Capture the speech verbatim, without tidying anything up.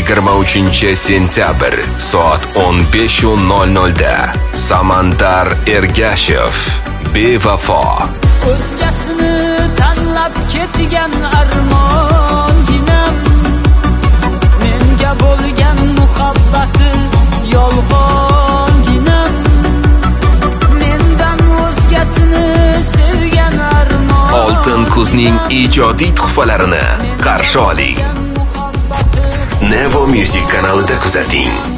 yigirma uchinchi sentyabr soat o'n besh nol nol da Samandar Ergashev Bevafo. O'zgasini tanlab ketgan armonginam, menga bo'lgan muhabbati yolg'onginam, mendan o'zgasini sevgan armon. Oltin kuzning ijodiy tuhfalarini qarshi oling. Nevo Music kanalida kuzating.